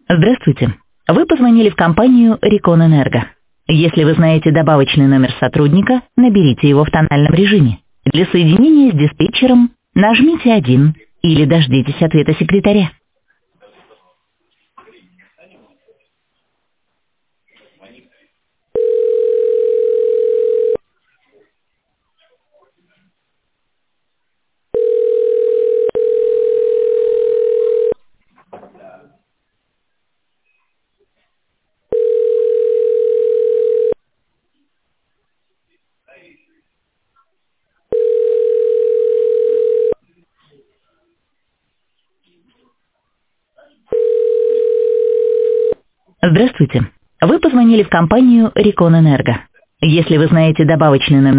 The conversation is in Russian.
Здравствуйте. Вы позвонили в компанию Реконэнерго. Если вы знаете добавочный номер сотрудника, наберите его в тональном режиме. Для соединения с диспетчером нажмите 1 или дождитесь ответа секретаря. Здравствуйте. Вы позвонили в компанию Реконэнерго. Если вы знаете добавочный номер